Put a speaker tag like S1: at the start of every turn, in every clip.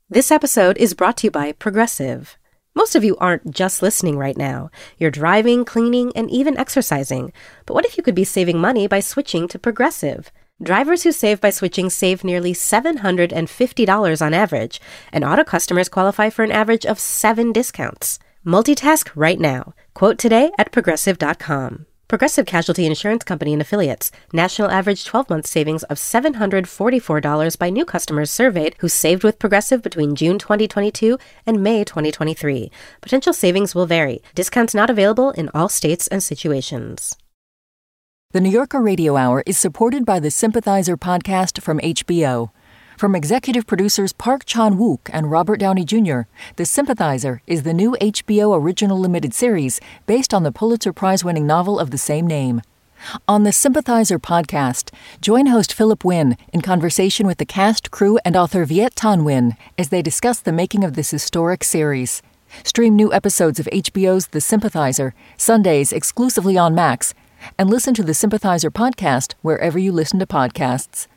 S1: This episode is brought to you by Progressive. Most of you aren't just listening right now. You're driving, cleaning, and even exercising. But what if you could be saving money by switching to Progressive? Drivers who save by switching save nearly $750 on average, and auto customers qualify for an average of 7 discounts. Multitask right now. Quote today at Progressive.com. Progressive Casualty Insurance Company and Affiliates. National average 12-month savings of $744 by new customers surveyed who saved with Progressive between June 2022 and May 2023. Potential savings will vary. Discounts not available in all states and situations.
S2: The New Yorker Radio Hour is supported by the Sympathizer podcast from HBO. From executive producers Park Chan-wook and Robert Downey Jr., The Sympathizer is the new HBO original limited series based on the Pulitzer Prize-winning novel of the same name. On the Sympathizer podcast, join host Philip Wynn in conversation with the cast, crew, and author Viet Thanh Nguyen as they discuss the making of this historic series. Stream new episodes of HBO's The Sympathizer, Sundays exclusively on Max, and listen to the Sympathizer podcast wherever you listen to podcasts.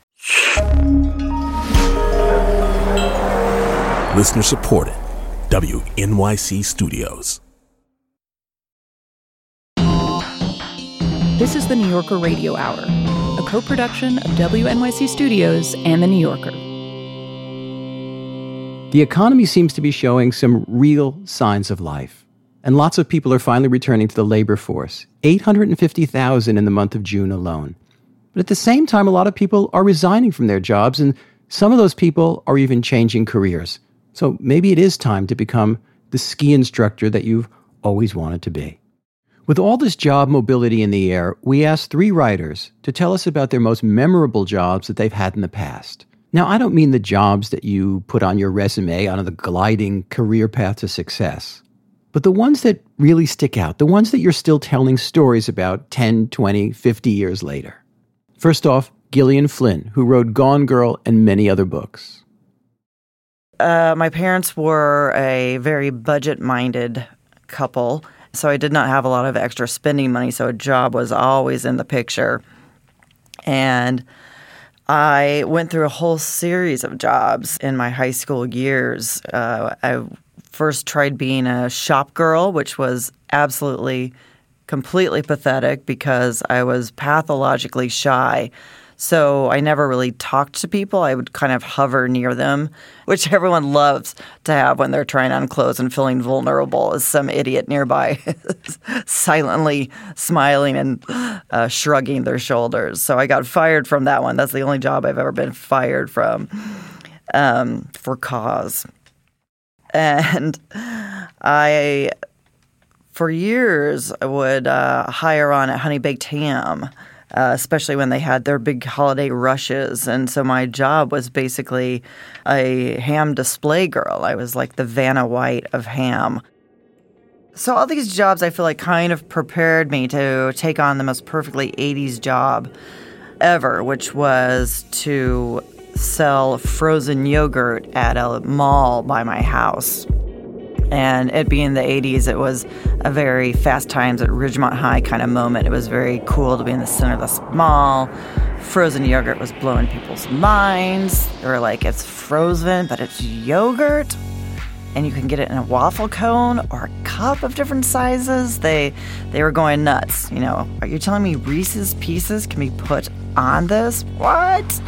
S3: Listener supported. WNYC Studios.
S4: This is the New Yorker Radio Hour, a co-production of WNYC Studios and The New Yorker.
S5: The economy seems to be showing some real signs of life, and lots of people are finally returning to the labor force, 850,000 in the month of June alone. But at the same time, a lot of people are resigning from their jobs, and some of those people are even changing careers. So maybe it is time to become the ski instructor that you've always wanted to be. With all this job mobility in the air, we asked 3 writers to tell us about their most memorable jobs that they've had in the past. Now, I don't mean the jobs that you put on your resume on the gliding career path to success, but the ones that really stick out, the ones that you're still telling stories about 10, 20, 50 years later. First off, Gillian Flynn, who wrote Gone Girl and many other books.
S6: My parents were a very budget-minded couple, so I did not have a lot of extra spending money, so a job was always in the picture. And I went through a whole series of jobs in my high school years. I first tried being a shop girl, which was absolutely, completely pathetic because I was pathologically shy. So I never really talked to people. I would kind of hover near them, which everyone loves to have when they're trying on clothes and feeling vulnerable as some idiot nearby silently smiling and shrugging their shoulders. So I got fired from that one. That's the only job I've ever been fired from for cause. And I, for years, would hire on at Honey Baked Ham, especially when they had their big holiday rushes. And so my job was basically a ham display girl. I was like the Vanna White of ham. So all these jobs I feel like kind of prepared me to take on the most perfectly 80s job ever, which was to sell frozen yogurt at a mall by my house. And it being the 80s, it was a very Fast Times at Ridgemont High kind of moment. It was very cool to be in the center of this mall. Frozen yogurt was blowing people's minds. They were like, it's frozen, but it's yogurt. And you can get it in a waffle cone or a cup of different sizes. They were going nuts. You know, are you telling me Reese's Pieces can be put on this? What?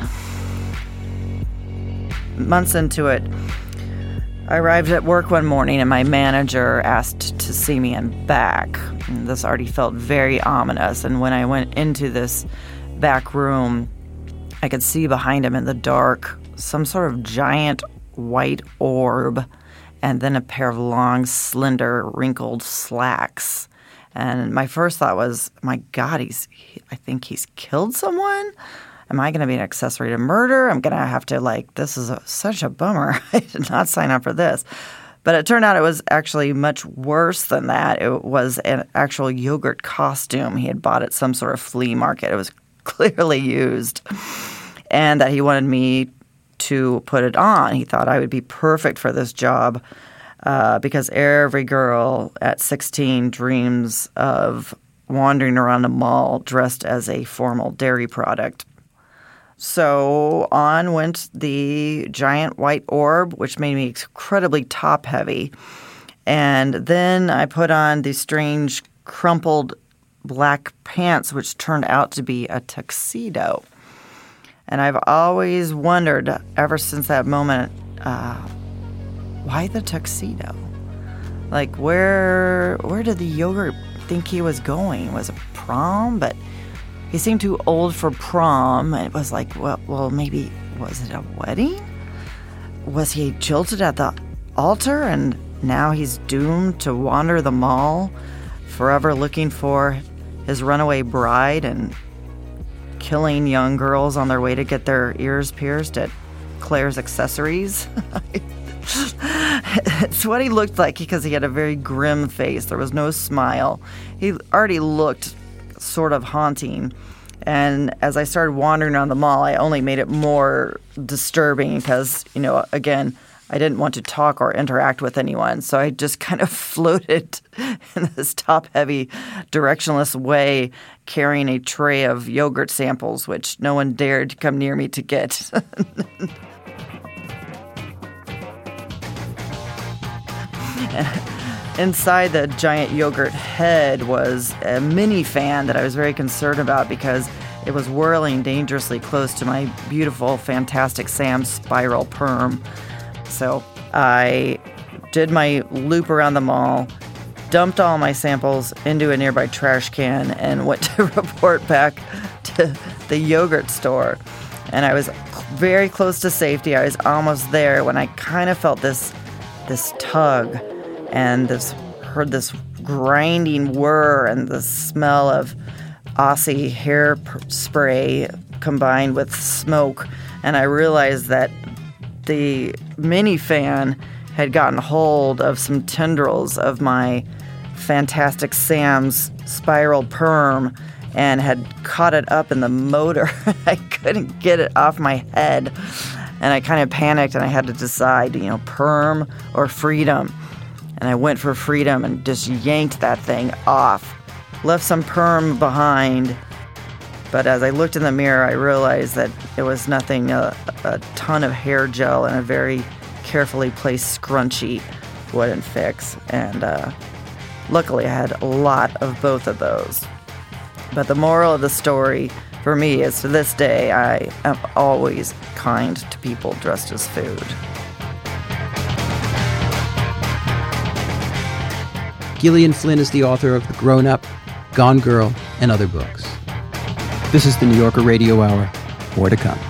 S6: Months into it, I arrived at work one morning and my manager asked to see me in back. And this already felt very ominous. And when I went into this back room, I could see behind him in the dark some sort of giant white orb and then a pair of long, slender, wrinkled slacks. And my first thought was, my God, I think he's killed someone? Am I going to be an accessory to murder? I'm going to have to, this is such a bummer. I did not sign up for this. But it turned out it was actually much worse than that. It was an actual yogurt costume he had bought at some sort of flea market. It was clearly used. And that he wanted me to put it on. He thought I would be perfect for this job because every girl at 16 dreams of wandering around a mall dressed as a formal dairy product. So on went the giant white orb, which made me incredibly top-heavy. And then I put on these strange crumpled black pants, which turned out to be a tuxedo. And I've always wondered, ever since that moment, why the tuxedo? Like, where did the yogurt think he was going? Was it prom? But he seemed too old for prom. And it was like, well, maybe, was it a wedding? Was he jilted at the altar and now he's doomed to wander the mall, forever looking for his runaway bride and killing young girls on their way to get their ears pierced at Claire's Accessories? It's what he looked like because he had a very grim face. There was no smile. He already looked sort of haunting. And as I started wandering around the mall, I only made it more disturbing because, again, I didn't want to talk or interact with anyone. So I just kind of floated in this top-heavy, directionless way, carrying a tray of yogurt samples, which no one dared to come near me to get. Inside the giant yogurt head was a mini fan that I was very concerned about because it was whirling dangerously close to my beautiful, fantastic Sam's spiral perm. So I did my loop around the mall, dumped all my samples into a nearby trash can, and went to report back to the yogurt store. And I was very close to safety. I was almost there when I kind of felt this tug and heard this grinding whir and the smell of Aussie hair spray combined with smoke. And I realized that the mini fan had gotten hold of some tendrils of my fantastic Sam's spiral perm and had caught it up in the motor. I couldn't get it off my head. And I kind of panicked and I had to decide, perm or freedom. And I went for freedom and just yanked that thing off. Left some perm behind. But as I looked in the mirror, I realized that it was nothing, a ton of hair gel and a very carefully placed scrunchie wouldn't fix. And luckily I had a lot of both of those. But the moral of the story for me is, to this day, I am always kind to people dressed as food.
S5: Gillian Flynn is the author of The Grown Up, Gone Girl, and other books. This is the New Yorker Radio Hour. More to come.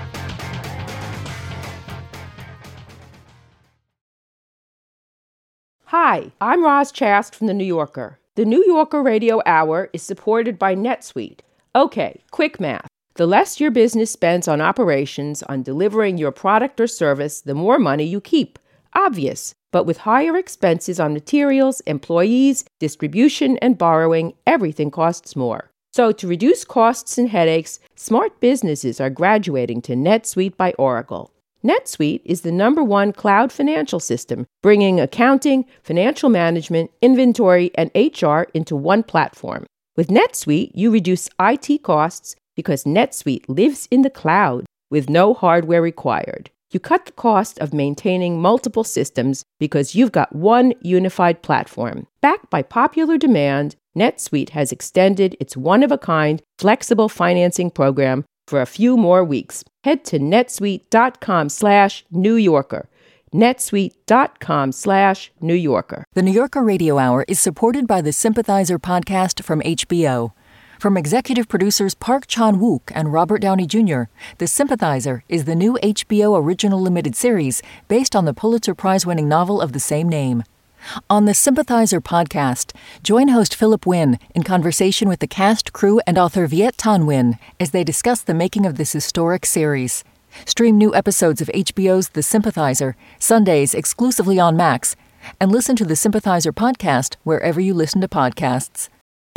S7: Hi, I'm Roz Chast from The New Yorker. The New Yorker Radio Hour is supported by NetSuite. Okay, quick math. The less your business spends on operations, on delivering your product or service, the more money you keep. Obvious. But with higher expenses on materials, employees, distribution, and borrowing, everything costs more. So to reduce costs and headaches, smart businesses are graduating to NetSuite by Oracle. NetSuite is the #1 cloud financial system, bringing accounting, financial management, inventory, and HR into one platform. With NetSuite, you reduce IT costs because NetSuite lives in the cloud with no hardware required. You cut the cost of maintaining multiple systems because you've got one unified platform. Backed by popular demand, NetSuite has extended its one-of-a-kind flexible financing program for a few more weeks. Head to netsuite.com/New Yorker. netsuite.com/New Yorker.
S2: The New Yorker Radio Hour is supported by the Sympathizer podcast from HBO. From executive producers Park Chan-wook and Robert Downey Jr., The Sympathizer is the new HBO original limited series based on the Pulitzer Prize-winning novel of the same name. On the Sympathizer podcast, join host Philip Wynn in conversation with the cast, crew, and author Viet Thanh Nguyen as they discuss the making of this historic series. Stream new episodes of HBO's The Sympathizer, Sundays exclusively on Max, and listen to the Sympathizer podcast wherever you listen to podcasts.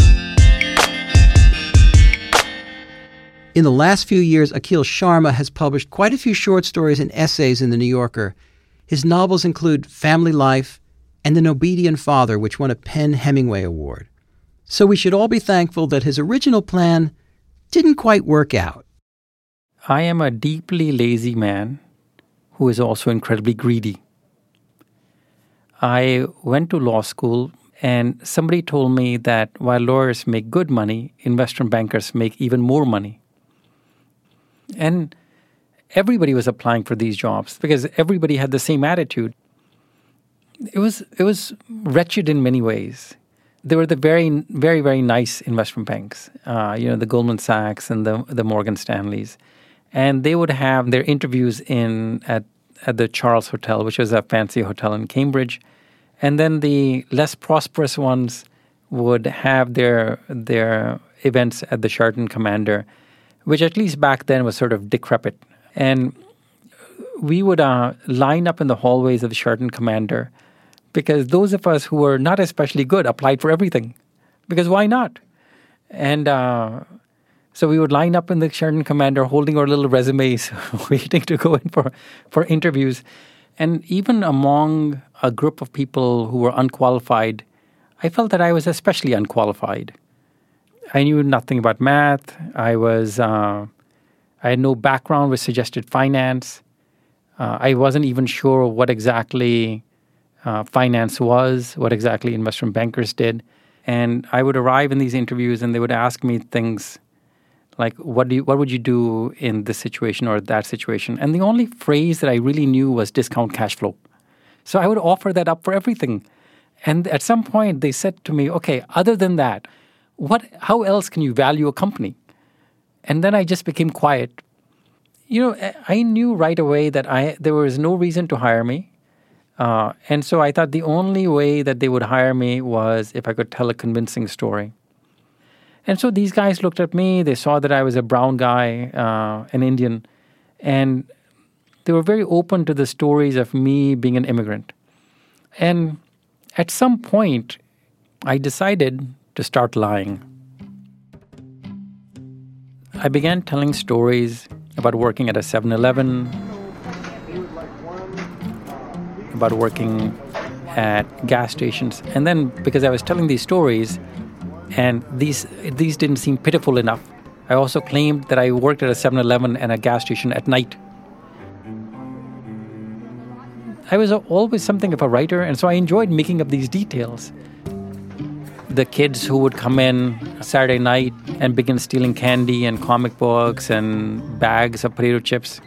S5: In the last few years, Akhil Sharma has published quite a few short stories and essays in The New Yorker. His novels include Family Life and An Obedient Father, which won a PEN/Hemingway Award. So we should all be thankful that his original plan didn't quite work out.
S8: I am a deeply lazy man who is also incredibly greedy. I went to law school, and somebody told me that while lawyers make good money, investment bankers make even more money. And everybody was applying for these jobs because everybody had the same attitude. It was wretched in many ways. There were the very, very, very nice investment banks, the Goldman Sachs and the Morgan Stanleys. And they would have their interviews at the Charles Hotel, which was a fancy hotel in Cambridge. And then the less prosperous ones would have their events at the Sheraton Commander, which at least back then was sort of decrepit. And we would line up in the hallways of the Sheraton Commander because those of us who were not especially good applied for everything. Because why not? And so we would line up in the Sheraton Commander holding our little resumes, waiting to go in for interviews. And even among a group of people who were unqualified, I felt that I was especially unqualified. I knew nothing about math. I had no background which suggested finance. I wasn't even sure what exactly finance was, what exactly investment bankers did. And I would arrive in these interviews and they would ask me things like, what would you do in this situation or that situation? And the only phrase that I really knew was discount cash flow. So I would offer that up for everything. And at some point they said to me, okay, other than that, how else can you value a company? And then I just became quiet. I knew right away that there was no reason to hire me. And so I thought the only way that they would hire me was if I could tell a convincing story. And so these guys looked at me, they saw that I was a brown guy, an Indian, and they were very open to the stories of me being an immigrant. And at some point, I decided to start lying. I began telling stories about working at a 7-Eleven, about working at gas stations. And then because I was telling these stories, and these didn't seem pitiful enough, I also claimed that I worked at a 7-Eleven and a gas station at night. I was always something of a writer, and so I enjoyed making up these details. The kids who would come in Saturday night and begin stealing candy and comic books and bags of potato chips,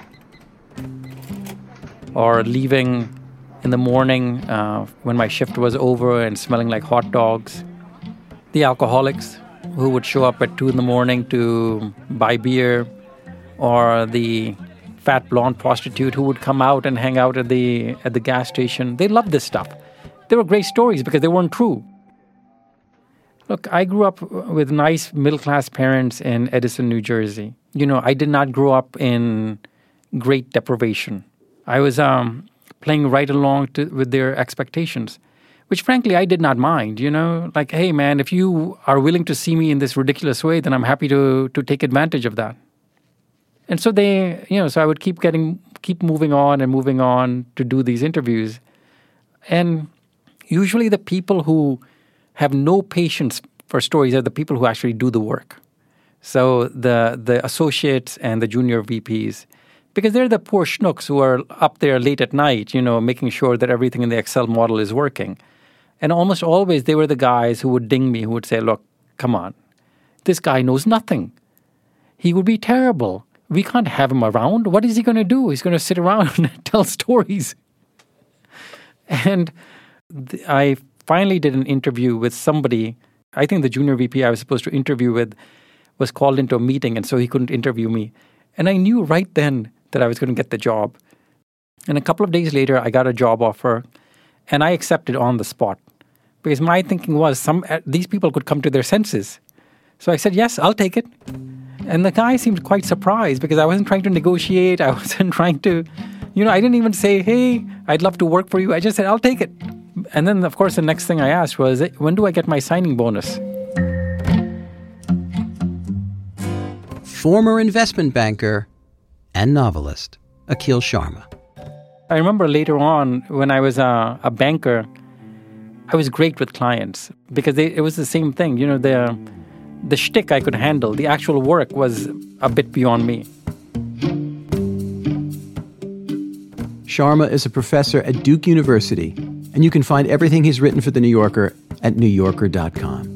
S8: or leaving in the morning when my shift was over and smelling like hot dogs. The alcoholics who would show up at 2 a.m. to buy beer, or the fat blonde prostitute who would come out and hang out at the gas station. They loved this stuff. They were great stories because they weren't true. Look, I grew up with nice middle-class parents in Edison, New Jersey. I did not grow up in great deprivation. I was playing right along with their expectations, which frankly I did not mind, like, hey man, if you are willing to see me in this ridiculous way, then I'm happy to take advantage of that. And so so I would keep moving on to do these interviews. And usually the people who have no patience for stories are the people who actually do the work. So the associates and the junior VPs, because they're the poor schnooks who are up there late at night, making sure that everything in the Excel model is working. And almost always they were the guys who would ding me, who would say, look, come on, this guy knows nothing. He would be terrible. We can't have him around. What is he going to do? He's going to sit around and tell stories. And I finally did an interview with somebody. I think the junior VP I was supposed to interview with was called into a meeting, and so he couldn't interview me. And I knew right then that I was going to get the job. And a couple of days later, I got a job offer, and I accepted on the spot. Because my thinking was these people could come to their senses. So I said, yes, I'll take it. And the guy seemed quite surprised because I wasn't trying to negotiate. I wasn't trying to, I didn't even say, hey, I'd love to work for you. I just said, I'll take it. And then, of course, the next thing I asked was, when do I get my signing bonus?
S5: Former investment banker and novelist, Akhil Sharma.
S8: I remember later on when I was a banker, I was great with clients because it was the same thing. The shtick I could handle. The actual work was a bit beyond me.
S5: Sharma is a professor at Duke University, and you can find everything he's written for The New Yorker at newyorker.com.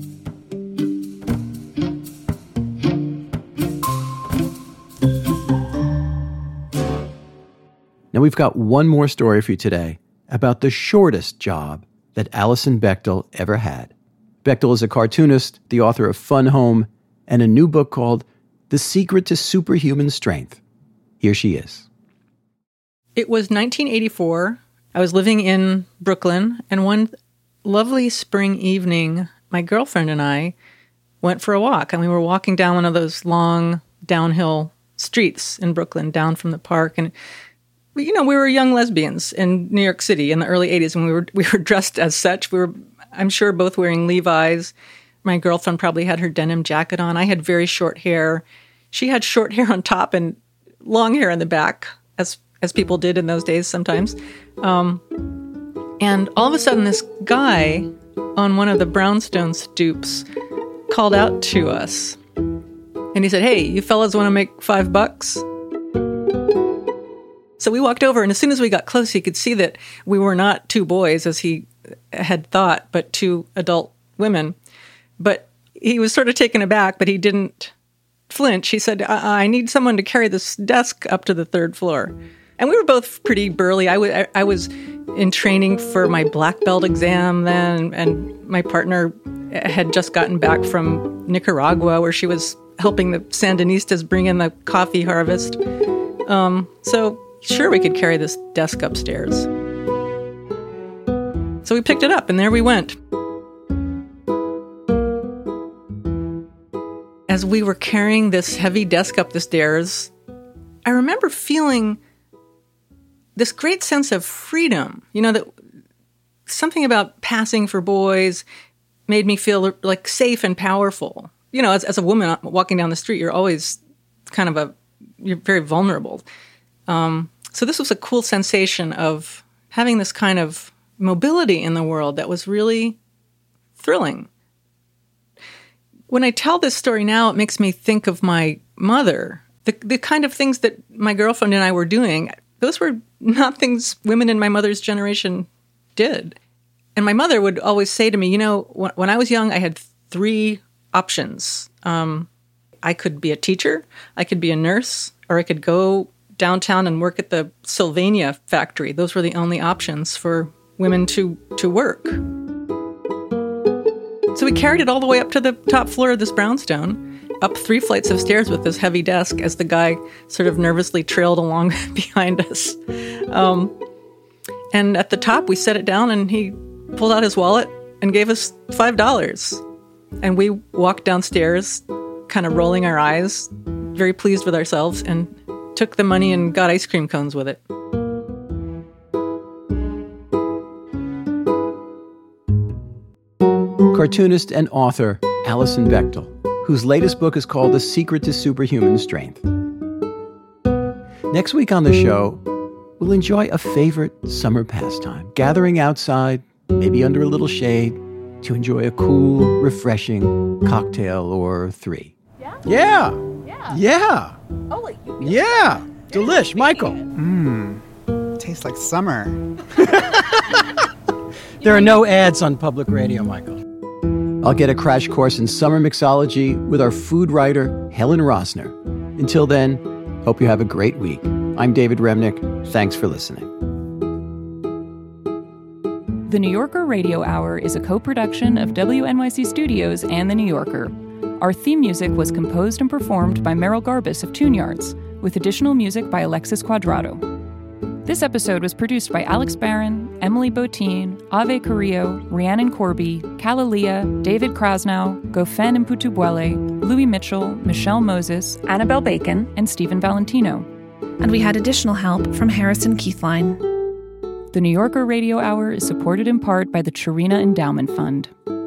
S5: Now we've got one more story for you today about the shortest job that Alison Bechdel ever had. Bechdel is a cartoonist, the author of Fun Home, and a new book called The Secret to Superhuman Strength. Here she is.
S9: It was 1984. I was living in Brooklyn, and one lovely spring evening, my girlfriend and I went for a walk, and we were walking down one of those long downhill streets in Brooklyn, down from the park, and we were young lesbians in New York City in the early 80s, and we were dressed as such. We were, I'm sure, both wearing Levi's. My girlfriend probably had her denim jacket on. I had very short hair. She had short hair on top and long hair in the back, as people did in those days sometimes. And all of a sudden, this guy on one of the brownstone stoops called out to us. And he said, "Hey, you fellas want to make $5?" So we walked over, and as soon as we got close, he could see that we were not two boys, as he had thought, but two adult women. But he was sort of taken aback, but he didn't flinch. He said, I need someone to carry this desk up to the third floor. And we were both pretty burly. I was in training for my black belt exam then, and my partner had just gotten back from Nicaragua, where she was helping the Sandinistas bring in the coffee harvest. So sure, we could carry this desk upstairs. So we picked it up, and there we went. As we were carrying this heavy desk up the stairs, I remember feeling this great sense of freedom. That something about passing for boys made me feel like safe and powerful. As a woman walking down the street, you're always you're very vulnerable. So this was a cool sensation of having this kind of mobility in the world that was really thrilling. When I tell this story now, it makes me think of my mother. The kind of things that my girlfriend and I were doing, those were not things women in my mother's generation did. And my mother would always say to me, when I was young, I had 3 options. I could be a teacher, I could be a nurse, or I could go downtown and work at the Sylvania factory. Those were the only options for women to work. So we carried it all the way up to the top floor of this brownstone, up 3 flights of stairs with this heavy desk as the guy sort of nervously trailed along behind us. And at the top, we set it down, and he pulled out his wallet and gave us $5. And we walked downstairs, kind of rolling our eyes, very pleased with ourselves, and took the money and got ice cream cones with it.
S5: Cartoonist and author Alison Bechdel, whose latest book is called The Secret to Superhuman Strength. Next week on the show, we'll enjoy a favorite summer pastime, gathering outside, maybe under a little shade, to enjoy a cool, refreshing cocktail or 3.
S10: Yeah.
S11: Oh, wait.
S10: Yeah. Delish, Michael.
S11: Tastes like summer.
S10: There are no ads on public radio, Michael.
S5: I'll get a crash course in summer mixology with our food writer, Helen Rosner. Until then, hope you have a great week. I'm David Remnick. Thanks for listening.
S4: The New Yorker Radio Hour is a co-production of WNYC Studios and The New Yorker. Our theme music was composed and performed by Merrill Garbus of Tune Yards, with additional music by Alexis Quadrado. This episode was produced by Alex Barron, Emily Botine, Ave Carrillo, Rhiannon Corby, Kalalia, David Krasnow, Gofen Mputubuele, Louis Mitchell, Michelle Moses, Annabelle Bacon, and Stephen Valentino.
S12: And we had additional help from Harrison Keithline.
S4: The New Yorker Radio Hour is supported in part by the Chirina Endowment Fund.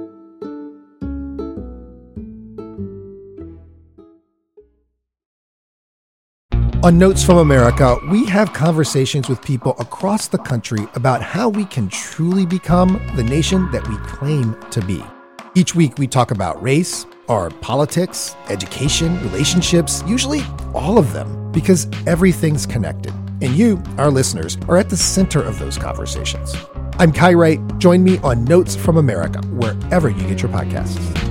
S13: On Notes from America, we have conversations with people across the country about how we can truly become the nation that we claim to be. Each week, we talk about race, our politics, education, relationships, usually all of them, because everything's connected. And you, our listeners, are at the center of those conversations. I'm Kai Wright. Join me on Notes from America, wherever you get your podcasts.